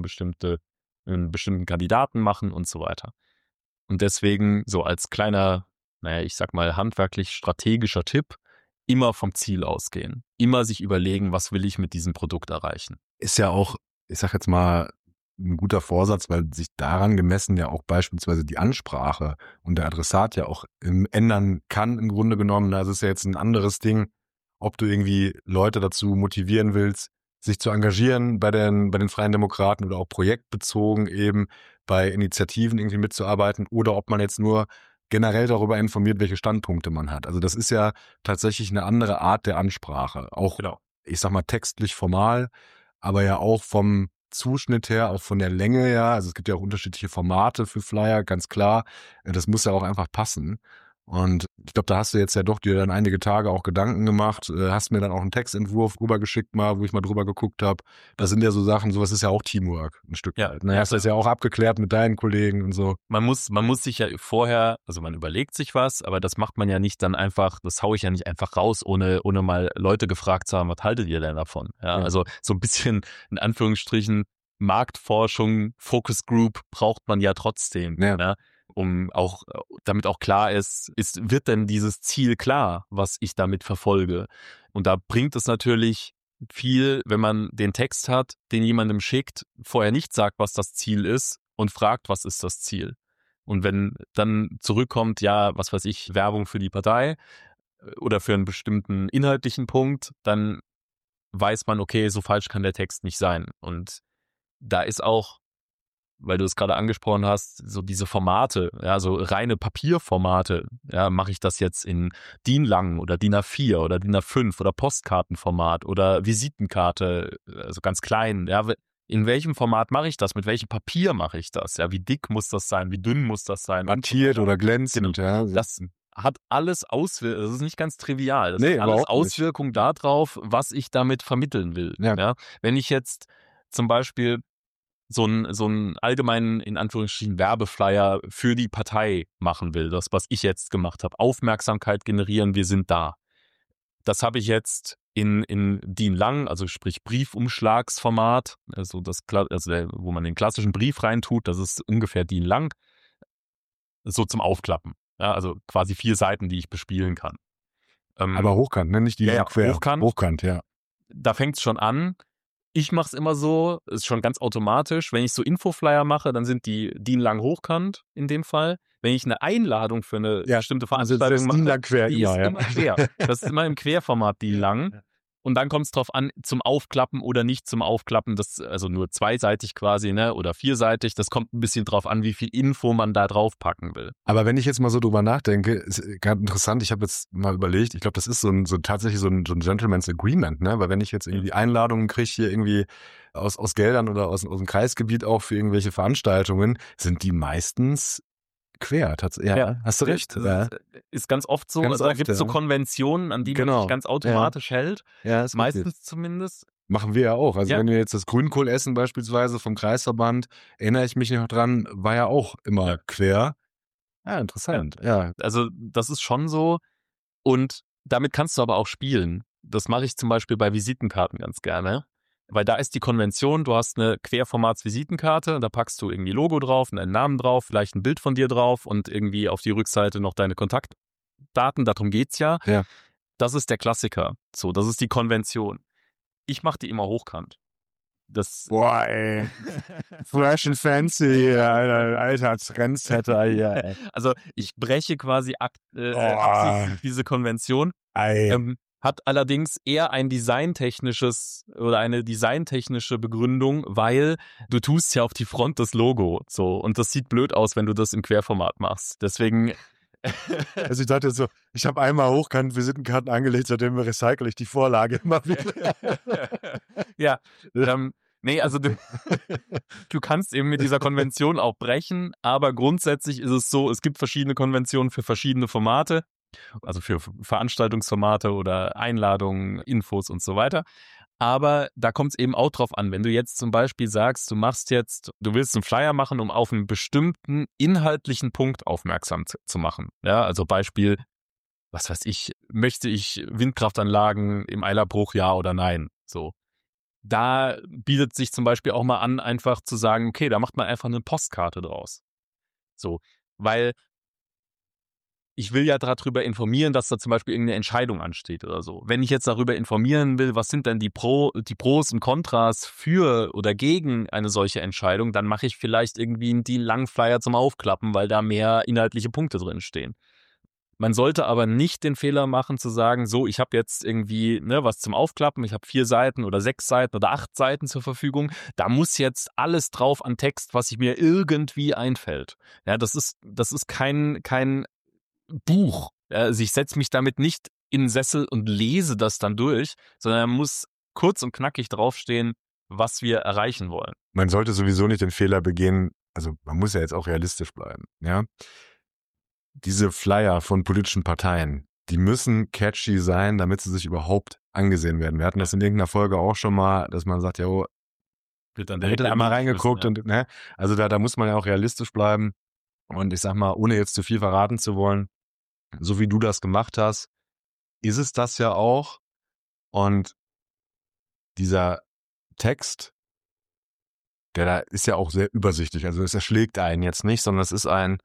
bestimmten Kandidaten machen und so weiter? Und deswegen so als kleiner, ich sag mal, handwerklich strategischer Tipp, immer vom Ziel ausgehen. Immer sich überlegen, was will ich mit diesem Produkt erreichen. Ist ja auch, ich sag jetzt mal, ein guter Vorsatz, weil sich daran gemessen ja auch beispielsweise die Ansprache und der Adressat ja auch ändern kann im Grunde genommen. Also ist ja jetzt ein anderes Ding, ob du irgendwie Leute dazu motivieren willst, sich zu engagieren bei den Freien Demokraten oder auch projektbezogen eben bei Initiativen irgendwie mitzuarbeiten oder ob man jetzt nur generell darüber informiert, welche Standpunkte man hat. Also das ist ja tatsächlich eine andere Art der Ansprache. Auch, Genau. ich sag mal, textlich formal, aber ja auch vom Zuschnitt her, auch von der Länge her. Also es gibt ja auch unterschiedliche Formate für Flyer, ganz klar. Das muss ja auch einfach passen. Und ich glaube, da hast du jetzt ja doch dir dann einige Tage auch Gedanken gemacht, hast mir dann auch einen Textentwurf rübergeschickt mal, wo ich mal drüber geguckt habe. Das sind ja so Sachen, sowas ist ja auch Teamwork ein Stück weit. Ne? Hast du das ja auch abgeklärt mit deinen Kollegen und so. Man muss sich ja vorher, also man überlegt sich was, aber das macht man ja nicht dann einfach, das haue ich ja nicht einfach raus, ohne mal Leute gefragt zu haben, was haltet ihr denn davon? Ja. Also so ein bisschen, in Anführungsstrichen, Marktforschung, Focus Group braucht man ja trotzdem. Ja. Ne? Um auch, damit auch klar wird denn dieses Ziel klar, was ich damit verfolge? Und da bringt es natürlich viel, wenn man den Text hat, den jemandem schickt, vorher nicht sagt, was das Ziel ist und fragt, was ist das Ziel? Und wenn dann zurückkommt, ja, was weiß ich, Werbung für die Partei oder für einen bestimmten inhaltlichen Punkt, dann weiß man, okay, so falsch kann der Text nicht sein. Und da ist auch, weil du es gerade angesprochen hast, so diese Formate, ja, so reine Papierformate, ja, mache ich das jetzt in DIN lang oder DIN A4 oder DIN A5 oder Postkartenformat oder Visitenkarte, also ganz klein, ja, in welchem Format mache ich das, mit welchem Papier mache ich das, ja, wie dick muss das sein, wie dünn muss das sein. Mattiert oder glänzend, ja. Das hat alles Auswirkungen, das ist nicht ganz trivial, das hat alles Auswirkungen darauf, was ich damit vermitteln will. Ja. Wenn ich jetzt zum Beispiel so einen allgemeinen, in Anführungsstrichen, Werbeflyer für die Partei machen will. Das, was ich jetzt gemacht habe. Aufmerksamkeit generieren, wir sind da. Das habe ich jetzt in DIN lang, also sprich Briefumschlagsformat, also wo man den klassischen Brief reintut, das ist ungefähr DIN lang, so zum Aufklappen. Ja, also quasi 4 Seiten, die ich bespielen kann. Aber hochkant, ne? Nicht die quer. Hochkant, ja. Da fängt es schon an. Ich mache es immer so, ist schon ganz automatisch. Wenn ich so Infoflyer mache, dann sind die DIN lang hochkant in dem Fall. Wenn ich eine Einladung für eine bestimmte Veranstaltung mache, die ist immer quer. Das ist immer im Querformat DIN lang. Und dann kommt es drauf an, zum Aufklappen oder nicht zum Aufklappen, das also nur zweiseitig quasi, ne, oder vierseitig, das kommt ein bisschen drauf an, wie viel Info man da drauf packen will. Aber wenn ich jetzt mal so drüber nachdenke, ist ganz interessant, ich habe jetzt mal überlegt, ich glaube, das ist tatsächlich so ein Gentleman's Agreement, ne, weil wenn ich jetzt irgendwie Einladungen kriege hier irgendwie aus Geldern oder aus dem Kreisgebiet auch für irgendwelche Veranstaltungen, sind die meistens quer. Ja, hast du recht. Das ist ganz oft so. Ganz da oft, gibt es so ja. Konventionen, an die man Genau. sich ganz automatisch hält. Ja, ist Meistens richtig. zumindest. Machen wir ja auch. Also Ja. wenn wir jetzt das Grünkohl essen beispielsweise vom Kreisverband, erinnere ich mich noch dran, war ja auch immer quer. Ja, interessant. Ja. Also das ist schon so. Und damit kannst du aber auch spielen. Das mache ich zum Beispiel bei Visitenkarten ganz gerne. Weil da ist die Konvention, du hast eine Querformats-Visitenkarte, da packst du irgendwie Logo drauf, einen Namen drauf, vielleicht ein Bild von dir drauf und irgendwie auf die Rückseite noch deine Kontaktdaten, darum geht's ja. Ja. Das ist der Klassiker. So, das ist die Konvention. Ich mache die immer hochkant. Boah, ey. Fresh and fancy, alter Trendsetter hier, ey. Also ich breche quasi absichtlich diese Konvention. Hat allerdings eher ein designtechnisches oder eine designtechnische Begründung, weil du tust ja auf die Front das Logo so und das sieht blöd aus, wenn du das im Querformat machst. Deswegen. Also ich dachte so, ich habe einmal hochkant Visitenkarten angelegt, seitdem recycle ich die Vorlage immer wieder. Ja, nee, also du kannst eben mit dieser Konvention auch brechen, aber grundsätzlich ist es so, es gibt verschiedene Konventionen für verschiedene Formate. Also für Veranstaltungsformate oder Einladungen, Infos und so weiter. Aber da kommt es eben auch drauf an, wenn du jetzt zum Beispiel sagst, du willst einen Flyer machen, um auf einen bestimmten inhaltlichen Punkt aufmerksam zu machen. Ja, also Beispiel, was weiß ich, möchte ich Windkraftanlagen im Eilerbruch, ja oder nein? So. Da bietet sich zum Beispiel auch mal an, einfach zu sagen, okay, da macht man einfach eine Postkarte draus. So, weil ich will ja darüber informieren, dass da zum Beispiel irgendeine Entscheidung ansteht oder so. Wenn ich jetzt darüber informieren will, was sind denn die Pros und Kontras für oder gegen eine solche Entscheidung, dann mache ich vielleicht irgendwie einen Langflyer zum Aufklappen, weil da mehr inhaltliche Punkte drin stehen. Man sollte aber nicht den Fehler machen zu sagen, so, ich habe jetzt irgendwie was zum Aufklappen, ich habe 4 Seiten oder 6 Seiten oder 8 Seiten zur Verfügung, da muss jetzt alles drauf an Text, was ich mir irgendwie einfällt. Ja, das ist kein Buch. Also ich setze mich damit nicht in den Sessel und lese das dann durch, sondern er muss kurz und knackig draufstehen, was wir erreichen wollen. Man sollte sowieso nicht den Fehler begehen, also man muss ja jetzt auch realistisch bleiben, ja. Diese Flyer von politischen Parteien, die müssen catchy sein, damit sie sich überhaupt angesehen werden. Wir hatten das in irgendeiner Folge auch schon mal, dass man sagt, ja, wird dann direkt einmal reingeguckt und also da muss man ja auch realistisch bleiben. Und ich sag mal, ohne jetzt zu viel verraten zu wollen, so wie du das gemacht hast, ist es das ja auch. Und dieser Text, der da ist ja auch sehr übersichtlich. Also es erschlägt einen jetzt nicht, sondern es ist ein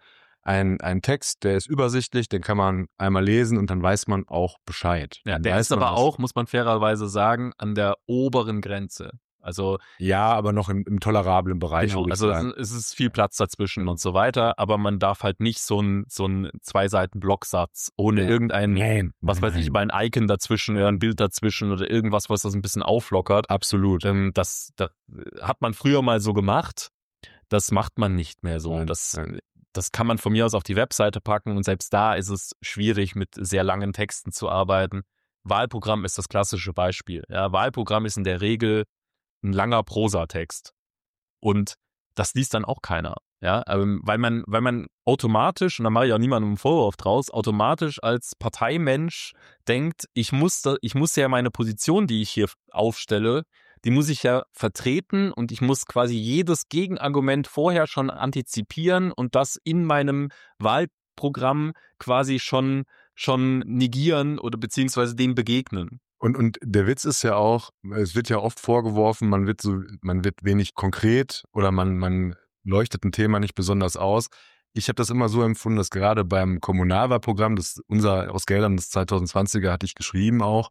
Text, der ist übersichtlich, den kann man einmal lesen und dann weiß man auch Bescheid. Ja, der ist aber auch, muss man fairerweise sagen, an der oberen Grenze. Also ja, aber noch im tolerablen Bereich. Genau, also es ist viel Platz dazwischen und so weiter, aber man darf halt nicht so ein 2-Seiten-Blocksatz ohne irgendein, was weiß ich, über ein Icon dazwischen oder ein Bild dazwischen oder irgendwas, was das ein bisschen auflockert. Absolut. Das hat man früher mal so gemacht, das macht man nicht mehr so. Das kann man von mir aus auf die Webseite packen und selbst da ist es schwierig, mit sehr langen Texten zu arbeiten. Wahlprogramm ist das klassische Beispiel. Ja, Wahlprogramm ist in der Regel ein langer Prosatext. Und das liest dann auch keiner. Ja, weil man automatisch, und da mache ich auch niemandem einen Vorwurf draus, automatisch als Parteimensch denkt, ich muss ja meine Position, die ich hier aufstelle, die muss ich ja vertreten und ich muss quasi jedes Gegenargument vorher schon antizipieren und das in meinem Wahlprogramm quasi schon negieren oder beziehungsweise dem begegnen. Und der Witz ist ja auch, es wird ja oft vorgeworfen, man wird wenig konkret oder man leuchtet ein Thema nicht besonders aus. Ich habe das immer so empfunden, dass gerade beim Kommunalwahlprogramm, aus Geldern des 2020er hatte ich geschrieben auch,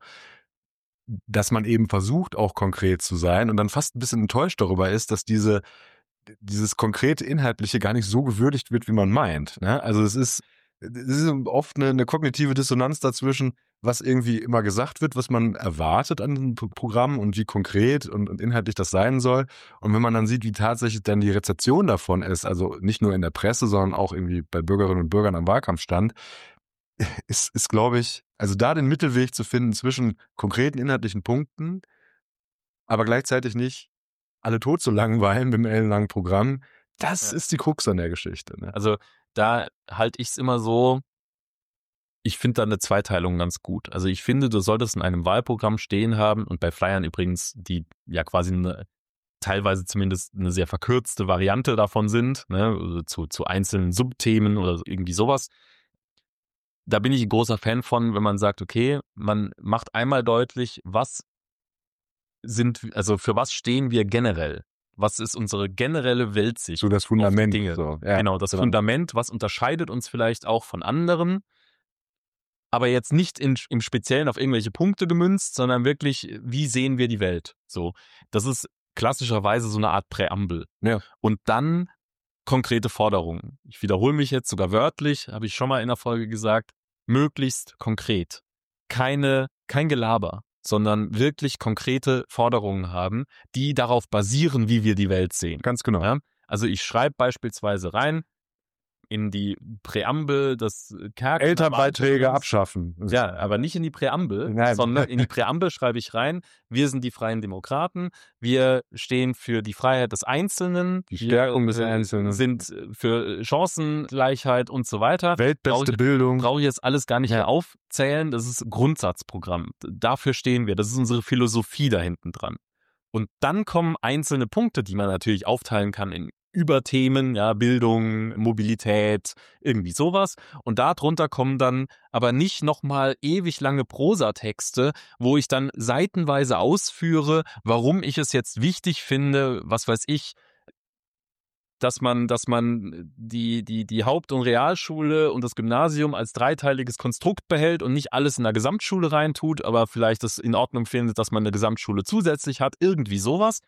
dass man eben versucht, auch konkret zu sein und dann fast ein bisschen enttäuscht darüber ist, dass dieses konkrete Inhaltliche gar nicht so gewürdigt wird, wie man meint. Ne? Also es ist oft eine kognitive Dissonanz dazwischen, was irgendwie immer gesagt wird, was man erwartet an einem Programm und wie konkret und inhaltlich das sein soll. Und wenn man dann sieht, wie tatsächlich dann die Rezeption davon ist, also nicht nur in der Presse, sondern auch irgendwie bei Bürgerinnen und Bürgern am Wahlkampfstand, ist glaube ich, also da den Mittelweg zu finden zwischen konkreten inhaltlichen Punkten, aber gleichzeitig nicht alle tot zu langweilen mit einem ellenlangen Programm, das ist die Krux an der Geschichte. Ne? Also da halte ich es immer so, ich finde da eine Zweiteilung ganz gut. Also ich finde, du solltest in einem Wahlprogramm stehen haben und bei Flyern übrigens, die ja quasi teilweise zumindest eine sehr verkürzte Variante davon sind, ne, also zu einzelnen Subthemen oder irgendwie sowas. Da bin ich ein großer Fan von, wenn man sagt, okay, man macht einmal deutlich, also für was stehen wir generell? Was ist unsere generelle Weltsicht? So das auf Fundament. Dinge? So. Ja, Genau, das Fundament, was unterscheidet uns vielleicht auch von anderen, aber jetzt nicht im Speziellen auf irgendwelche Punkte gemünzt, sondern wirklich, wie sehen wir die Welt? So, das ist klassischerweise so eine Art Präambel. Ja. Und dann konkrete Forderungen. Ich wiederhole mich jetzt sogar wörtlich, habe ich schon mal in der Folge gesagt, möglichst konkret. Kein Gelaber, sondern wirklich konkrete Forderungen haben, die darauf basieren, wie wir die Welt sehen. Ganz genau. Ja? Also ich schreibe beispielsweise rein in die Präambel des Kerken. Elternbeiträge abschaffen. Ja, aber nicht in die Präambel, Nein. sondern in die Präambel schreibe ich rein, wir sind die Freien Demokraten, wir stehen für die Freiheit des Einzelnen, Die Stärkung des Einzelnen. sind für Chancengleichheit und so weiter. Weltbeste Bildung. Brauche ich jetzt alles gar nicht mehr aufzählen, das ist Grundsatzprogramm. Dafür stehen wir, das ist unsere Philosophie da hinten dran. Und dann kommen einzelne Punkte, die man natürlich aufteilen kann in Überthemen, ja, Bildung, Mobilität, irgendwie sowas. Und darunter kommen dann aber nicht nochmal ewig lange Prosatexte, wo ich dann seitenweise ausführe, warum ich es jetzt wichtig finde, was weiß ich, dass man die Haupt- und Realschule und das Gymnasium als dreiteiliges Konstrukt behält und nicht alles in der Gesamtschule reintut, aber vielleicht das in Ordnung findet, dass man eine Gesamtschule zusätzlich hat, irgendwie sowas.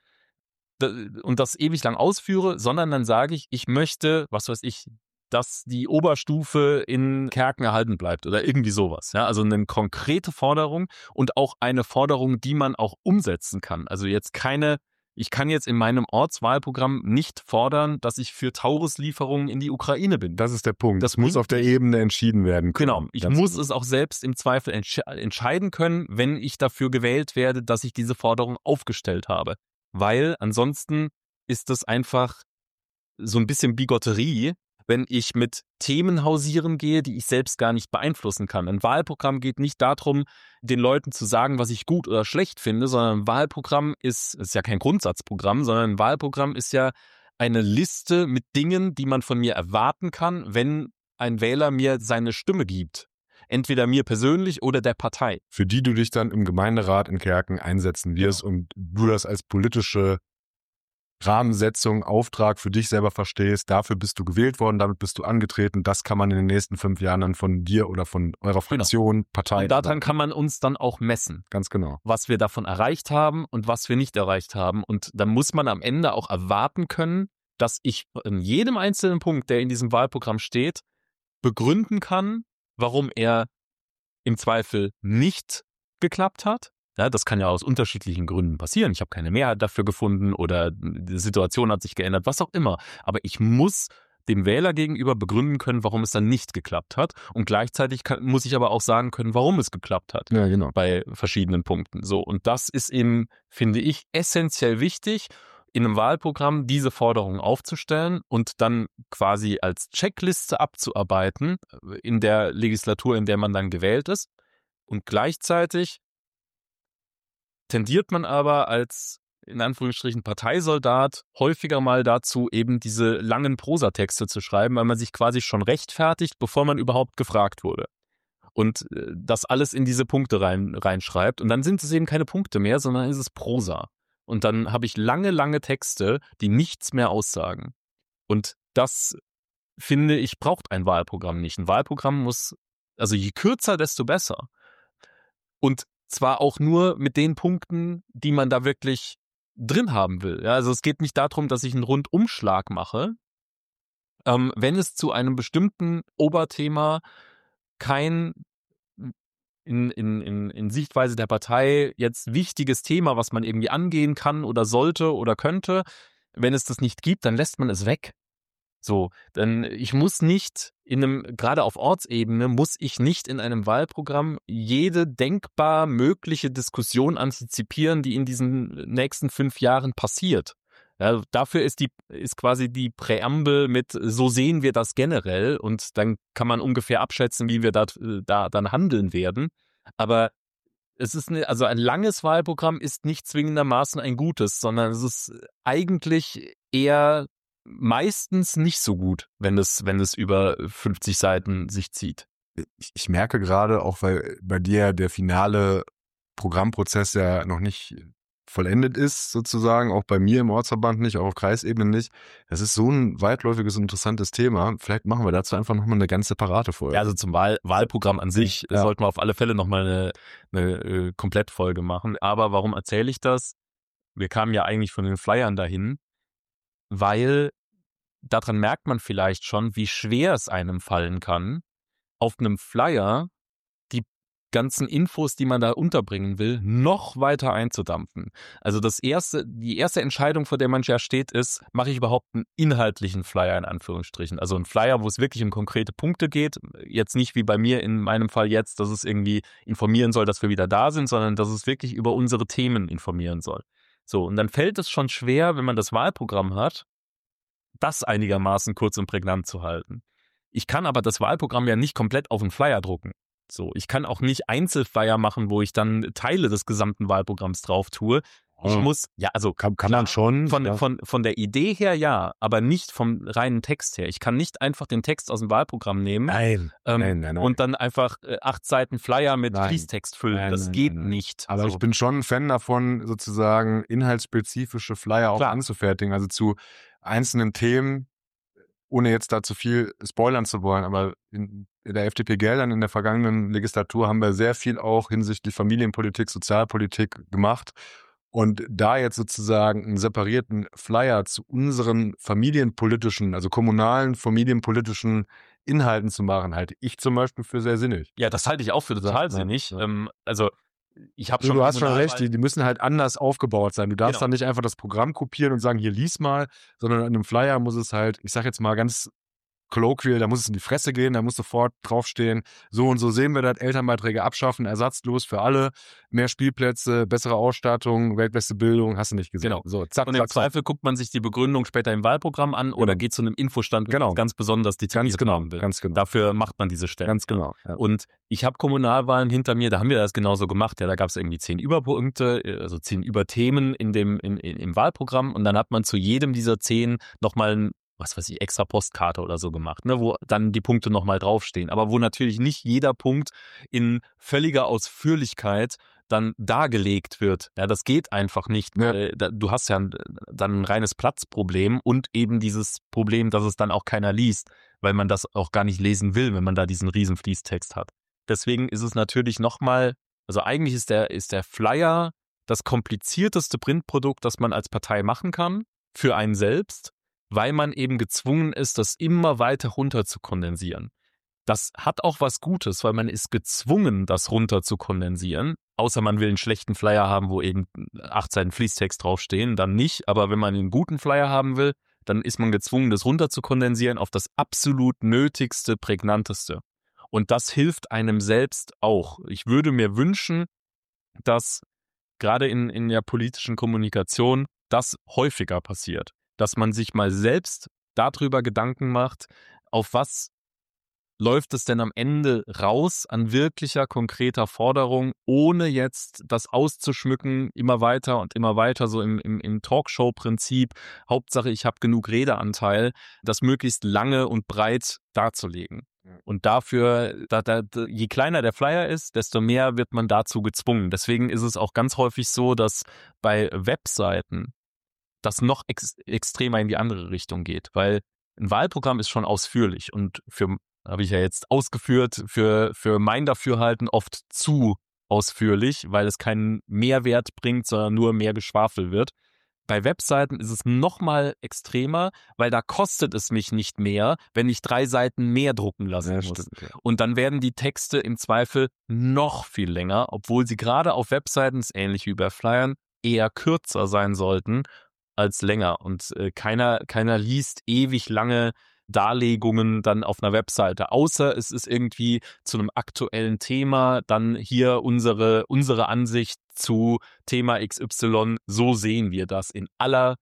Und das ewig lang ausführe, sondern dann sage ich möchte, was weiß ich, dass die Oberstufe in Kerken erhalten bleibt oder irgendwie sowas. Ja, also eine konkrete Forderung und auch eine Forderung, die man auch umsetzen kann. Also jetzt ich kann jetzt in meinem Ortswahlprogramm nicht fordern, dass ich für Tauruslieferungen in die Ukraine bin. Das ist der Punkt. Das muss auf der Ebene entschieden werden können. Genau. Ich muss es auch selbst im Zweifel entscheiden können, wenn ich dafür gewählt werde, dass ich diese Forderung aufgestellt habe. Weil ansonsten ist das einfach so ein bisschen Bigotterie, wenn ich mit Themen hausieren gehe, die ich selbst gar nicht beeinflussen kann. Ein Wahlprogramm geht nicht darum, den Leuten zu sagen, was ich gut oder schlecht finde, sondern ein Wahlprogramm ist ja kein Grundsatzprogramm, sondern ein Wahlprogramm ist ja eine Liste mit Dingen, die man von mir erwarten kann, wenn ein Wähler mir seine Stimme gibt. Entweder mir persönlich oder der Partei. Für die du dich dann im Gemeinderat in Kerken einsetzen wirst und du das als politische Rahmensetzung, Auftrag für dich selber verstehst. Dafür bist du gewählt worden, damit bist du angetreten. Das kann man in den nächsten 5 Jahren dann von dir oder von eurer Fraktion, Partei. Und daran kann man uns dann auch messen. Ganz genau. Was wir davon erreicht haben und was wir nicht erreicht haben. Und dann muss man am Ende auch erwarten können, dass ich in jedem einzelnen Punkt, der in diesem Wahlprogramm steht, begründen kann, warum er im Zweifel nicht geklappt hat. Ja, das kann ja aus unterschiedlichen Gründen passieren. Ich habe keine Mehrheit dafür gefunden oder die Situation hat sich geändert, was auch immer. Aber ich muss dem Wähler gegenüber begründen können, warum es dann nicht geklappt hat. Und gleichzeitig muss ich aber auch sagen können, warum es geklappt hat. Ja, genau. Bei verschiedenen Punkten. So, und das ist eben, finde ich, essentiell wichtig, in einem Wahlprogramm diese Forderungen aufzustellen und dann quasi als Checkliste abzuarbeiten in der Legislatur, in der man dann gewählt ist. Und gleichzeitig tendiert man aber als, in Anführungsstrichen, Parteisoldat häufiger mal dazu, eben diese langen Prosatexte zu schreiben, weil man sich quasi schon rechtfertigt, bevor man überhaupt gefragt wurde. Und das alles in diese Punkte reinschreibt. Und dann sind es eben keine Punkte mehr, sondern ist es Prosa. Und dann habe ich lange, lange Texte, die nichts mehr aussagen. Und das, finde ich, braucht ein Wahlprogramm nicht. Ein Wahlprogramm muss, also je kürzer, desto besser. Und zwar auch nur mit den Punkten, die man da wirklich drin haben will. Ja, also es geht nicht darum, dass ich einen Rundumschlag mache. Wenn es zu einem bestimmten Oberthema kein in Sichtweise der Partei jetzt wichtiges Thema, was man irgendwie angehen kann oder sollte oder könnte, wenn es das nicht gibt, dann lässt man es weg. So, denn ich muss nicht gerade auf Ortsebene, muss ich nicht in einem Wahlprogramm jede denkbar mögliche Diskussion antizipieren, die in diesen nächsten 5 Jahren passiert. Ja, dafür ist quasi die Präambel mit so sehen wir das generell und dann kann man ungefähr abschätzen, wie wir da dann handeln werden. Aber also ein langes Wahlprogramm ist nicht zwingendermaßen ein gutes, sondern es ist eigentlich eher meistens nicht so gut, wenn es über 50 Seiten sich zieht. Ich merke gerade, auch weil bei dir der finale Programmprozess ja noch nicht vollendet ist, sozusagen, auch bei mir im Ortsverband nicht, auch auf Kreisebene nicht. Das ist so ein weitläufiges und interessantes Thema. Vielleicht machen wir dazu einfach nochmal eine ganz separate Folge. Ja, also zum Wahlprogramm an sich sollten wir auf alle Fälle nochmal eine Komplettfolge machen. Aber warum erzähle ich das? Wir kamen ja eigentlich von den Flyern dahin, weil daran merkt man vielleicht schon, wie schwer es einem fallen kann, auf einem Flyer die ganzen Infos, die man da unterbringen will, noch weiter einzudampfen. Also die erste Entscheidung, vor der man ja steht, ist, mache ich überhaupt einen inhaltlichen Flyer in Anführungsstrichen? Also ein Flyer, wo es wirklich um konkrete Punkte geht. Jetzt nicht wie bei mir in meinem Fall jetzt, dass es irgendwie informieren soll, dass wir wieder da sind, sondern dass es wirklich über unsere Themen informieren soll. So, und dann fällt es schon schwer, wenn man das Wahlprogramm hat, das einigermaßen kurz und prägnant zu halten. Ich kann aber das Wahlprogramm ja nicht komplett auf einen Flyer drucken. So, ich kann auch nicht Einzelflyer machen, wo ich dann Teile des gesamten Wahlprogramms drauf tue. Ich muss, ja, also kann man schon. Von der Idee her ja, aber nicht vom reinen Text her. Ich kann nicht einfach den Text aus dem Wahlprogramm nehmen Nein. und dann einfach 8 Seiten Flyer mit Fließtext füllen. Das geht nicht. Aber ich bin schon ein Fan davon, sozusagen inhaltsspezifische Flyer auch anzufertigen, also zu einzelnen Themen, ohne jetzt da zu viel spoilern zu wollen, aber in der FDP-Geldern in der vergangenen Legislatur haben wir sehr viel auch hinsichtlich Familienpolitik, Sozialpolitik gemacht. Und da jetzt sozusagen einen separierten Flyer zu unseren familienpolitischen, also kommunalen familienpolitischen Inhalten zu machen, halte ich zum Beispiel für sehr sinnig. Ja, das halte ich auch für total sinnig. Ja. Also ich habe schon. Du hast schon recht, die müssen halt anders aufgebaut sein. Du darfst dann nicht einfach das Programm kopieren und sagen, hier lies mal, sondern in einem Flyer muss es halt, ich sag jetzt mal ganz colloquial, da muss es in die Fresse gehen, da muss sofort draufstehen, so und so sehen wir das, Elternbeiträge abschaffen, ersatzlos für alle, mehr Spielplätze, bessere Ausstattung, weltbeste Bildung, hast du nicht gesehen. Genau. So, zack, und im Zweifel guckt man sich die Begründung später im Wahlprogramm an oder geht zu einem Infostand, ganz besonders detailliert haben will. Ganz genau. Dafür macht man diese Stellen. Ganz genau. Ja. Und ich habe Kommunalwahlen hinter mir, da haben wir das genauso gemacht. Ja, da gab es irgendwie 10 Überpunkte, also 10 Überthemen im Wahlprogramm und dann hat man zu jedem dieser 10 nochmal ein extra Postkarte oder so gemacht, ne, wo dann die Punkte nochmal draufstehen, aber wo natürlich nicht jeder Punkt in völliger Ausführlichkeit dann dargelegt wird. Ja, das geht einfach nicht. Ja. Du hast ja dann ein reines Platzproblem und eben dieses Problem, dass es dann auch keiner liest, weil man das auch gar nicht lesen will, wenn man da diesen riesen Fließtext hat. Deswegen ist es natürlich nochmal, also eigentlich ist der Flyer das komplizierteste Printprodukt, das man als Partei machen kann, für einen selbst, weil man eben gezwungen ist, das immer weiter runter zu kondensieren. Das hat auch was Gutes, weil man ist gezwungen, das runter zu kondensieren. Außer man will einen schlechten Flyer haben, wo eben 8 Seiten Fließtext draufstehen, dann nicht. Aber wenn man einen guten Flyer haben will, dann ist man gezwungen, das runter zu kondensieren auf das absolut nötigste, prägnanteste. Und das hilft einem selbst auch. Ich würde mir wünschen, dass gerade in der politischen Kommunikation das häufiger passiert. Dass man sich mal selbst darüber Gedanken macht, auf was läuft es denn am Ende raus an wirklicher, konkreter Forderung, ohne jetzt das auszuschmücken, immer weiter, so im Talkshow-Prinzip. Hauptsache, ich habe genug Redeanteil, das möglichst lange und breit darzulegen. Und dafür, je kleiner der Flyer ist, desto mehr wird man dazu gezwungen. Deswegen ist es auch ganz häufig so, dass bei Webseiten das noch extremer in die andere Richtung geht, weil ein Wahlprogramm ist schon ausführlich und habe ich ja jetzt ausgeführt, für mein Dafürhalten oft zu ausführlich, weil es keinen Mehrwert bringt, sondern nur mehr Geschwafel wird. Bei Webseiten ist es noch mal extremer, weil da kostet es mich nicht mehr, wenn ich 3 Seiten mehr drucken lassen muss. Stimmt, ja. Und dann werden die Texte im Zweifel noch viel länger, obwohl sie gerade auf Webseiten, ähnlich wie bei Flyern, eher kürzer sein sollten als länger. Und keiner liest ewig lange Darlegungen dann auf einer Webseite, außer es ist irgendwie zu einem aktuellen Thema, dann hier unsere Ansicht zu Thema XY, so sehen wir das in aller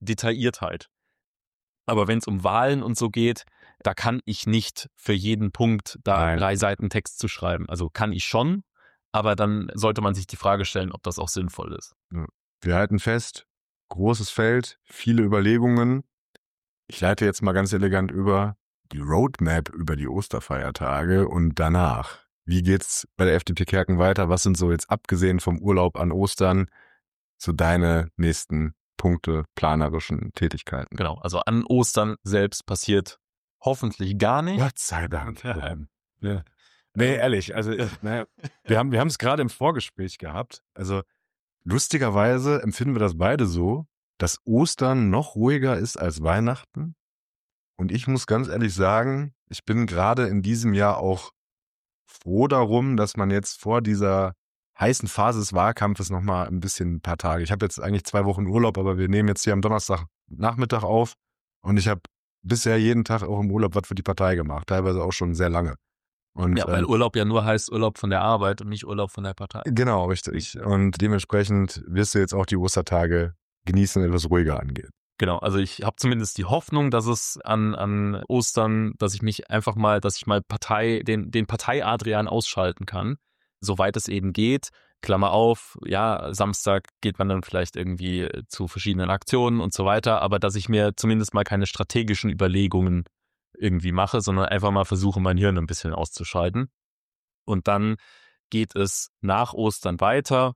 Detailliertheit. Aber wenn es um Wahlen und so geht, da kann ich nicht für jeden Punkt da 3 Seiten Text zu schreiben. Also kann ich schon, aber dann sollte man sich die Frage stellen, ob das auch sinnvoll ist. Wir halten fest, großes Feld, viele Überlegungen. Ich leite jetzt mal ganz elegant über die Roadmap über die Osterfeiertage und danach. Wie geht's bei der FDP Kerken weiter? Was sind so jetzt abgesehen vom Urlaub an Ostern so deine nächsten Punkte, planerischen Tätigkeiten? Genau, also an Ostern selbst passiert hoffentlich gar nicht. Gott sei Dank. Ja. Nee, ehrlich, also wir haben es gerade im Vorgespräch gehabt. Also lustigerweise empfinden wir das beide so, dass Ostern noch ruhiger ist als Weihnachten. Und ich muss ganz ehrlich sagen, ich bin gerade in diesem Jahr auch froh darum, dass man jetzt vor dieser heißen Phase des Wahlkampfes nochmal ein paar Tage. Ich habe jetzt eigentlich 2 Wochen Urlaub, aber wir nehmen jetzt hier am Donnerstagnachmittag auf und ich habe bisher jeden Tag auch im Urlaub was für die Partei gemacht, teilweise auch schon sehr lange. Und, ja, weil Urlaub ja nur heißt Urlaub von der Arbeit und nicht Urlaub von der Partei. Genau, richtig. Und dementsprechend wirst du jetzt auch die Ostertage genießen, etwas ruhiger angeht. Genau, also ich habe zumindest die Hoffnung, dass es an Ostern, dass ich mal den Partei-Adrian ausschalten kann, soweit es eben geht. Klammer auf, ja, Samstag geht man dann vielleicht irgendwie zu verschiedenen Aktionen und so weiter, aber dass ich mir zumindest mal keine strategischen Überlegungen irgendwie mache, sondern einfach mal versuche, mein Hirn ein bisschen auszuschalten. Und dann geht es nach Ostern weiter.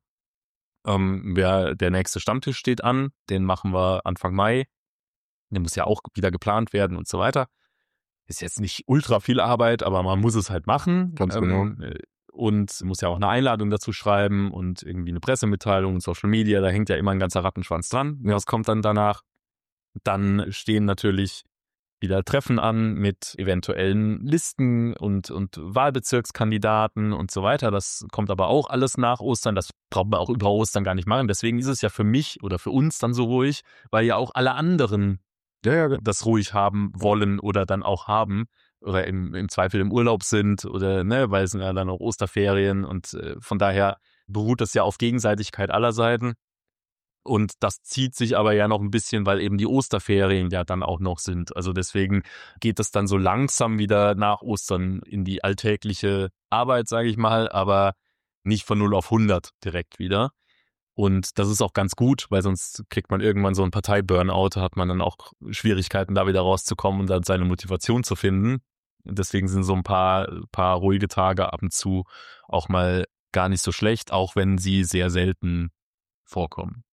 Der nächste Stammtisch steht an, den machen wir Anfang Mai. Der muss ja auch wieder geplant werden und so weiter. Ist jetzt nicht ultra viel Arbeit, aber man muss es halt machen. Ganz genau. Und muss ja auch eine Einladung dazu schreiben und irgendwie eine Pressemitteilung und Social Media, da hängt ja immer ein ganzer Rattenschwanz dran. Was kommt dann danach? Dann stehen natürlich wieder Treffen an mit eventuellen Listen und Wahlbezirkskandidaten und so weiter. Das kommt aber auch alles nach Ostern. Das braucht man auch über Ostern gar nicht machen. Deswegen ist es ja für mich oder für uns dann so ruhig, weil ja auch alle anderen das ruhig haben wollen oder dann auch haben oder im Zweifel im Urlaub sind oder weil es sind ja dann auch Osterferien und von daher beruht das ja auf Gegenseitigkeit aller Seiten. Und das zieht sich aber ja noch ein bisschen, weil eben die Osterferien ja dann auch noch sind. Also deswegen geht es dann so langsam wieder nach Ostern in die alltägliche Arbeit, sage ich mal, aber nicht von 0 auf 100 direkt wieder. Und das ist auch ganz gut, weil sonst kriegt man irgendwann so einen Partei-Burnout, hat man dann auch Schwierigkeiten, da wieder rauszukommen und dann seine Motivation zu finden. Und deswegen sind so ein paar ruhige Tage ab und zu auch mal gar nicht so schlecht, auch wenn sie sehr selten vorkommen.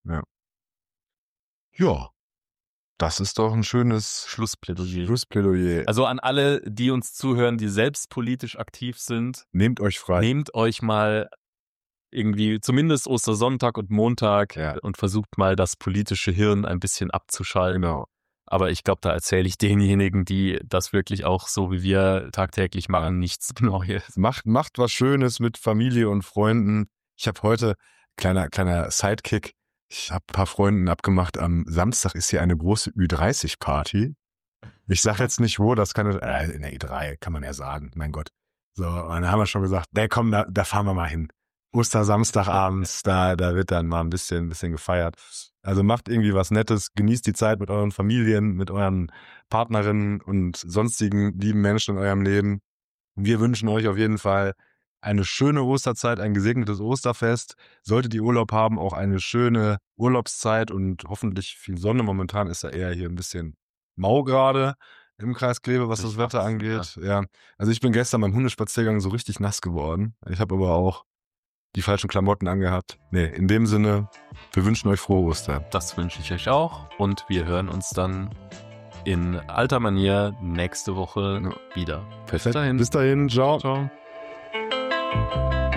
Ja, das ist doch ein schönes Schlussplädoyer. Also an alle, die uns zuhören, die selbst politisch aktiv sind. Nehmt euch frei. Nehmt euch mal irgendwie zumindest Ostersonntag und Montag und versucht mal das politische Hirn ein bisschen abzuschalten. Genau. Aber ich glaube, da erzähle ich denjenigen, die das wirklich auch so wie wir tagtäglich machen, nichts Neues. Macht was Schönes mit Familie und Freunden. Ich habe heute, kleiner Sidekick, ich habe ein paar Freunden abgemacht, am Samstag ist hier eine große Ü30-Party. Ich sage jetzt nicht wo, das kann in der E3, kann man ja sagen, mein Gott. So, und dann haben wir schon gesagt, komm, da fahren wir mal hin. Ostersamstagabends, da wird dann mal ein bisschen gefeiert. Also macht irgendwie was Nettes, genießt die Zeit mit euren Familien, mit euren Partnerinnen und sonstigen lieben Menschen in eurem Leben. Wir wünschen euch auf jeden Fall eine schöne Osterzeit, ein gesegnetes Osterfest. Solltet ihr Urlaub haben, auch eine schöne Urlaubszeit und hoffentlich viel Sonne. Momentan ist ja eher hier ein bisschen mau gerade im Kreis Kleve, was das Wetter angeht. Ja. Also ich bin gestern beim Hundespaziergang so richtig nass geworden. Ich habe aber auch die falschen Klamotten angehabt. Nee, in dem Sinne, wir wünschen euch frohe Ostern. Das wünsche ich euch auch und wir hören uns dann in alter Manier nächste Woche wieder. Bis dahin. Ciao. Ciao.